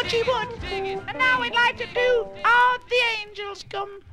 she would. And now we'd like to do All the Angels Come.